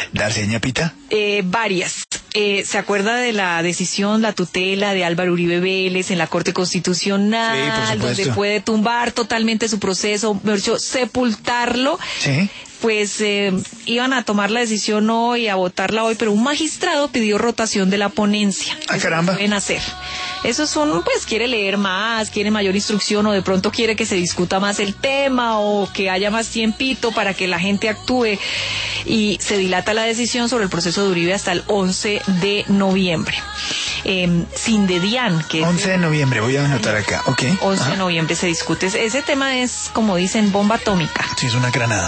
Darse, ñapita. Varias. ¿Se acuerda de la decisión, la tutela de Álvaro Uribe Vélez en la Corte Constitucional? Sí, por supuesto. Donde puede tumbar totalmente su proceso, mejor dicho, sepultarlo. Sí. Pues iban a tomar la decisión hoy, a votarla hoy, pero un magistrado pidió rotación de la ponencia. Ah, caramba. Pueden hacer. Eso es pues quiere leer más, quiere mayor instrucción, o de pronto quiere que se discuta más el tema, o que haya más tiempito para que la gente actúe, y se dilata la decisión sobre el proceso de Uribe hasta el 11 de noviembre. Sindedian, que 11 de noviembre, voy a anotar acá, ok. 11 de noviembre se discute. Ese tema es, como dicen, bomba atómica. Sí, es una granada.